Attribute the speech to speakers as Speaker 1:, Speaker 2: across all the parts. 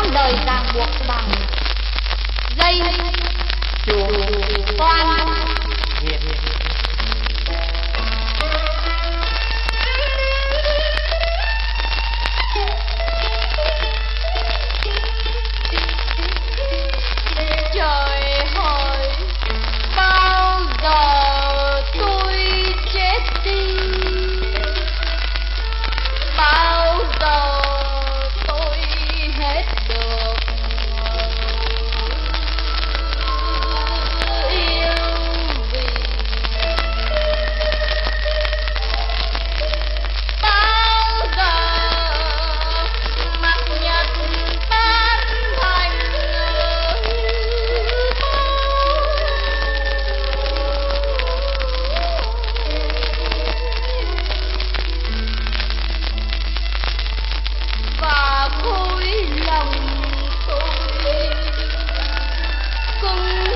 Speaker 1: đời ràng buộc bằng dây chuông quan
Speaker 2: hiền.
Speaker 1: Trời ơi, bao giờ tôi chết đi, bao giờ tôi hết được yêu vì bao giờ mặt nhật tan thành và khối lòng tôi cũng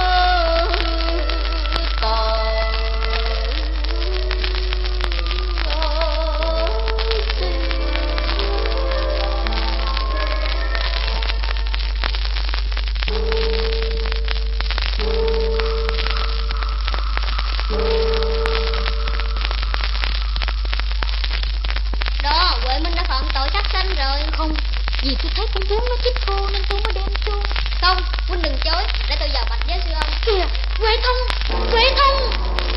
Speaker 1: đó. Huệ Minh đã phạm tội sát sanh rồi.
Speaker 3: Không, vì tôi thấy con bướm nó chích cô nên tôi mới đem chuông.
Speaker 1: Không, huynh đừng chối, để tôi vào bạch với sư ông.
Speaker 3: Kìa, Huệ Thông, Huệ Thông.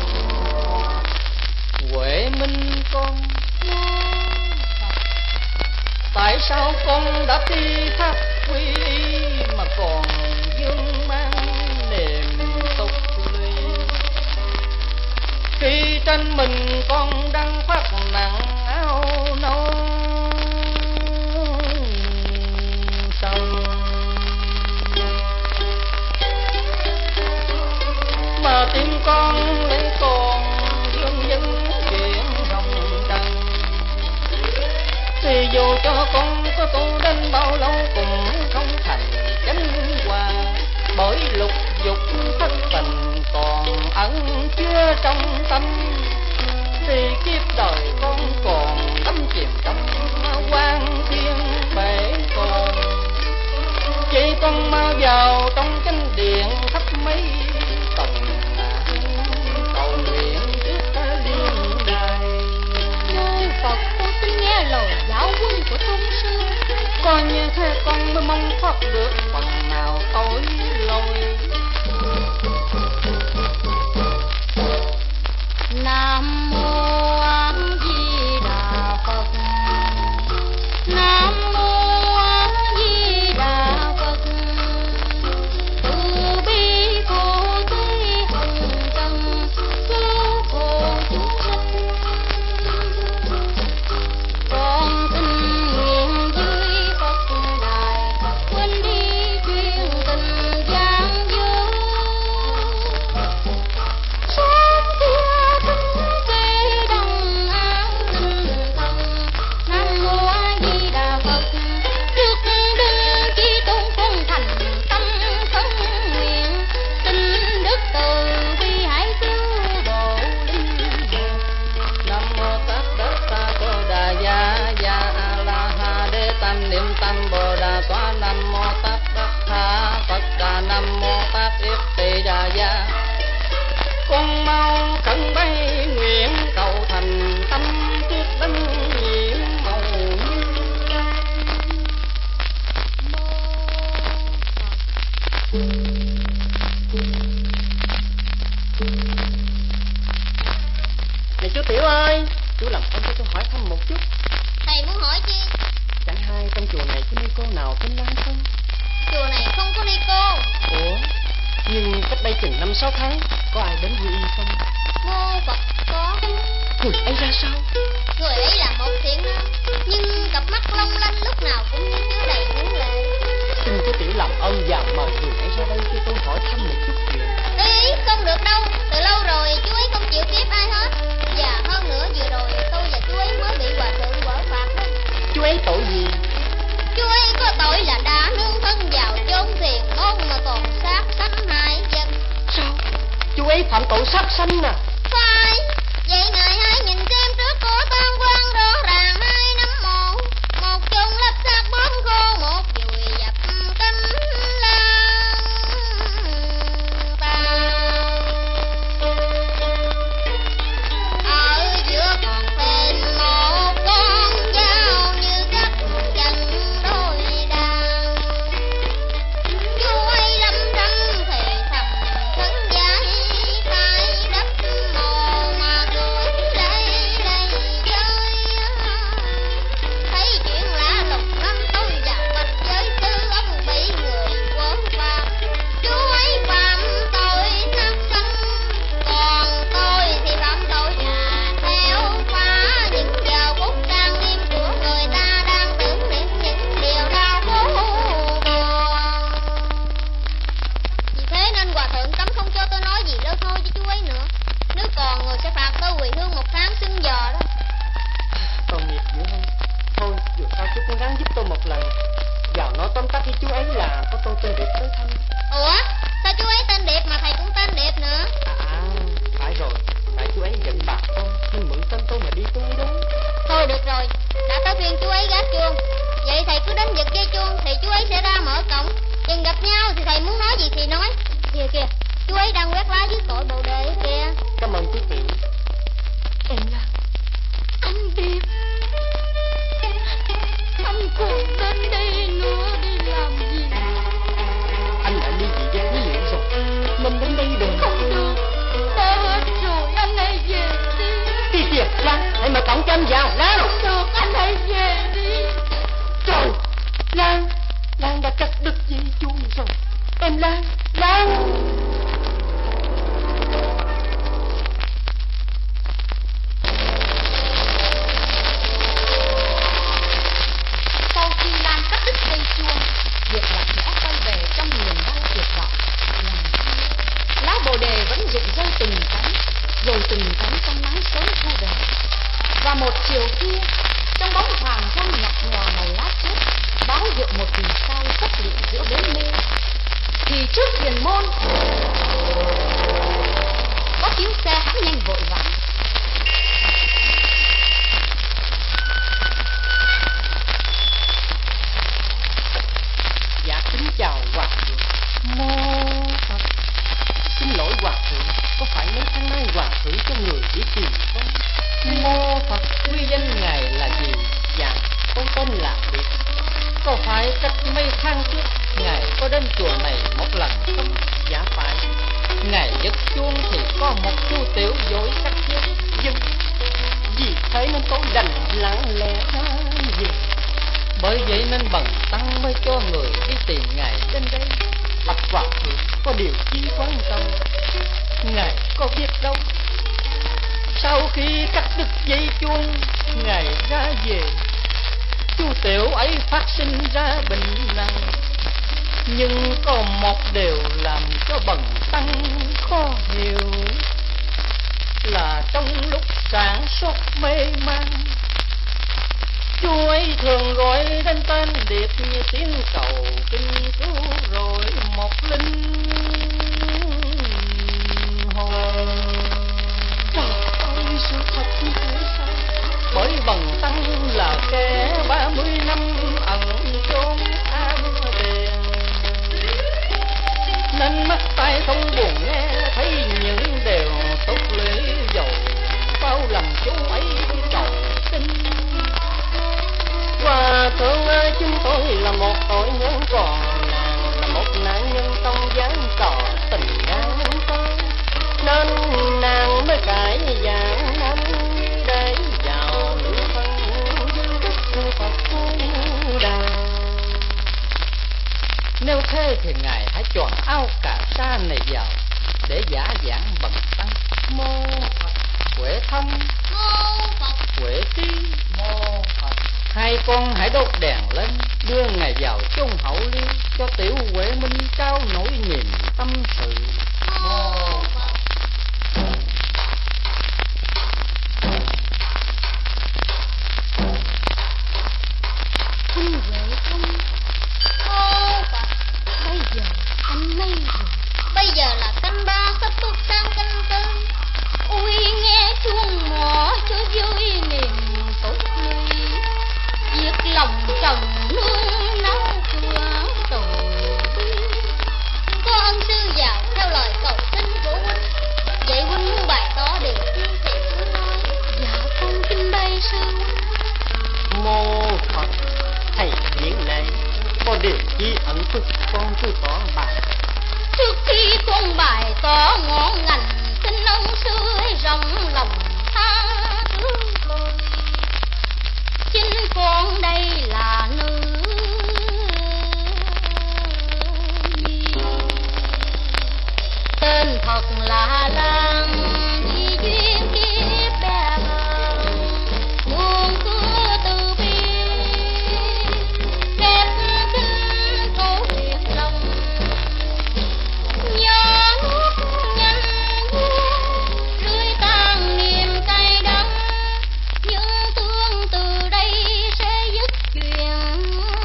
Speaker 2: Huệ Minh con, tại sao con đã thi pháp quy mà còn vương mang niềm tục lụy? Khi trên mình con đang khoác nặng áo nâu sông, mà tim con lấy còn vương vấn chuyện hồng trần, thì dù cho con có tu đến bao lâu cũng không thành chánh hòa, bởi lục dục thất tình còn ẩn chứa trong tâm, thì kiếp đời con còn đắm chìm trong quan thiên bể còn. Vậy con mau vào trong chánh điện thắp mấy tầng cầu nguyện trước liên đài.
Speaker 3: Nơi Phật con xin nghe lời giáo huấn của tôn sư.
Speaker 2: Coi như thế con mới mong thoát được phần nào tội lỗi.
Speaker 3: Nam mô A Di Đà Phật. Nam mô A Di Đà Phật. Từ bi khổ tây hồng trần, cứu khổ chúng sanh. Con xin nguyện dưới Phật đài, quên đi chuyện tình gian dối. Sớm kia tinh kê đồng an tinh thần. Nam mô A Di Đà Phật. Trước đừng chi tôn con thành tâm khấn nguyện, xin đức từ bi hãy cứu độ linh hồn.
Speaker 2: Nam mô Tát Đa Tô Đà Ya Ya A La Ha Đế Tam Niệm Tam Bồ Đà Tọa. Nam mô Tát Đa Phật Đà. Nam mô Tát Yết Tỳ Đà Ya. Con mau khẩn bái nguyện cầu thành tâm trước đấng nhiễm màu như này. Chú Tiểu ơi, chú làm ơn cho tôi hỏi thăm một chút.
Speaker 1: Thầy muốn hỏi chi?
Speaker 2: Chẳng hay trong chùa này có ni cô nào tên Lan không?
Speaker 1: Chùa này không có ni cô.
Speaker 2: Ủa, nhưng cách đây chừng 5-6 tháng có ai đến quy y không?
Speaker 1: Mô Phật có.
Speaker 2: Người ấy ra sao?
Speaker 1: Người ấy là một thiện nam, nhưng cặp mắt long lanh lúc nào cũng như chứa đầy những lệ.
Speaker 2: Xin chú Tiểu làm ơn và mời người ấy ra đây cho tôi hỏi thăm một chút chuyện.
Speaker 1: Ý không được đâu, từ lâu rồi chú ấy không chịu tiếp ai hết. Và hơn nữa vừa rồi tôi và chú ấy mới bị hòa thượng quở phạt đó.
Speaker 2: Chú ấy tội gì?
Speaker 1: Chú ấy có tội là đã nương thân vào chốn thiền môn mà còn sát sanh hại vật.
Speaker 2: Sao? Chú ấy phạm tội sát sanh à?
Speaker 1: Phải. Vậy ngài hãy nhìn xem trước của tam quan rõ ràng hai nắm một. Một chung lấp xác bóng khô, một dùi thì nói. Kìa kìa, chú ấy đang quét lá dưới cội bồ đề kìa.
Speaker 2: Cảm ơn chú Tiểu.
Speaker 3: Em là anh Điệp. Anh còn đến đây nữa đi làm gì?
Speaker 2: Anh đã ly dị với quý liệu rồi, nên đến đây đừng.
Speaker 3: Không được, đã hết rồi, anh hãy về đi.
Speaker 2: Đi kìa, Lan, hãy mở cổng cho anh vào, Lan.
Speaker 3: Không được, anh hãy về đi.
Speaker 2: Trời, Lan, Lan đã cắt đứt dây chuông rồi. Em Lan, Lan.
Speaker 3: Sau khi Lan cắt đứt dây chuông, Điệp lặng lẽ quay về trong niềm đau tuyệt vọng. Lá bồ đề vẫn rụng rơi từng cánh, rồi từng cánh trong nắng sớm thu về. Và một chiều kia, trong bóng hoàng hôn nhạt nhòa màu lá trúc, báo hiệu một vì sao xuất hiện giữa bến mê, thì trước thiền môn có tiếng xe hãng nhanh vội vã.
Speaker 2: Dạ kính chào hòa thượng. Mô Phật. Xin lỗi hòa thượng, có phải mấy tháng nay hòa thượng cho người đi tìm không? Mô Phật. Quy danh ngài là gì? Dạ, con tên là Điệp. Có phải cách mấy tháng trước ngài có đến chùa này một lần không? Dạ phải. Ngài giật chuông thì có một chú tiểu dối sắc chết. Nhưng vì thế nên tôi đành lặng lẽ về. Bởi vậy nên bần tăng mới cho người đi tìm ngài đến đây. Bạch hòa thượng có điều chi quan tâm, ngài có biết đâu. Sau khi cắt đứt dây chuông, ngài ra về, chú tiểu ấy phát sinh ra bệnh nặng. Nhưng có một điều làm cho bần tăng khó hiểu, là trong lúc sản xuất mê man, chú ấy thường gọi đến tên Điệp như tiếng cầu kinh cứu rồi một linh hồn. Trời ơi, sự thật như thế sao? Bởi bần tăng là kẻ 30 năm ẩn chốn am đền, nên mắt tai không buồn nghe thấy những điều tốt lưỡi dầu, bao lòng chú ấy cầu xin. Hòa thượng ơi, chúng tôi là một tội nhân, còn nàng là một nạn nhân trong gián trò tình ngang tôi, nên nàng mới cải dạng năm để vào nữ thân đức Phật Bồ Đà. Nếu thế thì ngài hãy chọn áo cà sa này vào để giả giảng bần tăng. Mô Phật. Huệ thông.
Speaker 1: Mô Phật.
Speaker 2: Huệ trí. Mô Phật. Hai con hãy đốt đèn lên, đưa ngài vào chôn hậu liên, cho tiểu Huệ Minh trao nỗi niềm tâm sự.
Speaker 1: Mô Phật.
Speaker 3: Xin Huệ thông.
Speaker 1: Mô Phật.
Speaker 3: Bây giờ canh mấy rồi?
Speaker 1: Bây giờ là canh 3 sắp bước sang canh 4.
Speaker 3: Ôi nghe chuông mõ cho vui niềm tốt ly, việc lòng trần nương nắng cửa tội.
Speaker 1: Có ân sư vào theo lời cầu xin của huynh. Vậy huynh muốn bày tỏ điều chi thì cứ nói.
Speaker 3: Dạ con kính bày sư.
Speaker 2: Mô Phật. Thầy hiện nay có điều chi ẩn thức con cứ tỏ bài.
Speaker 3: Trước khi con bài tỏ ngọn ngành, xin ân sư rộng lòng tha thứ con. Chính con đây là nữ nhi, tên thật là Lan, vì duyên kiếp bé bờ, muôn cửa từ bi, đẹp kinh câu chuyện lòng. Nhớ nước nhanh buông, rưới tan niềm cay đắng, những tương từ đây sẽ dứt chuyện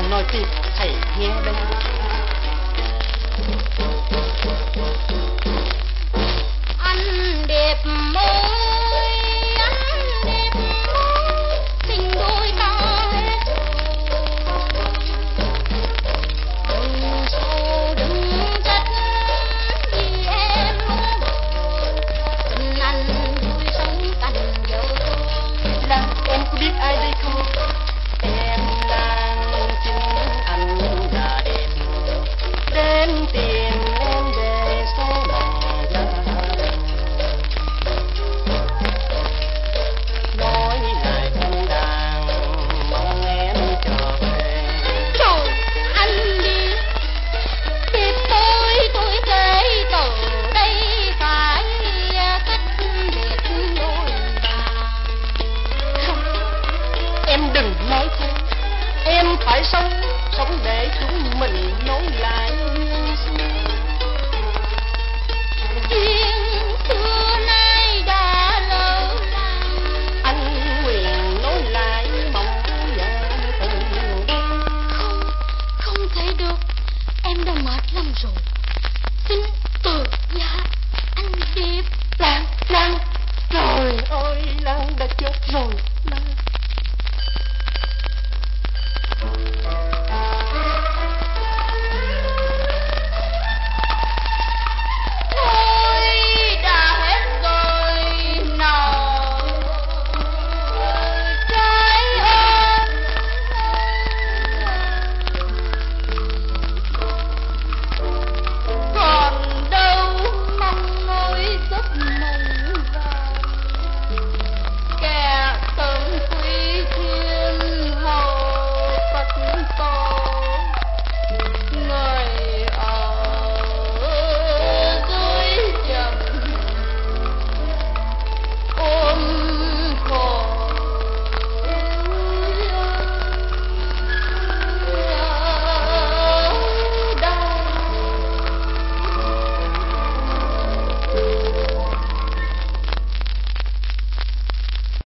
Speaker 2: còn nói tiếp thầy nghe đây.
Speaker 3: Anh đẹp ơi, anh đẹp ơi, tình đôi ta hết đừng sâu đừng trách vì em không tình anh vui sống cạnh vợ con.
Speaker 2: Là em có biết ai đây không? Em đang chính anh là đẹp đến tìm em về sống lòng gia đình. Nói lại không đàn mong em trở về.
Speaker 3: Rồi anh đi tiếp tôi kể từ đây phải cách biệt đôi ta.
Speaker 2: Không, em đừng nói thế. Em phải sống để chúng mình nối lại duyên xưa.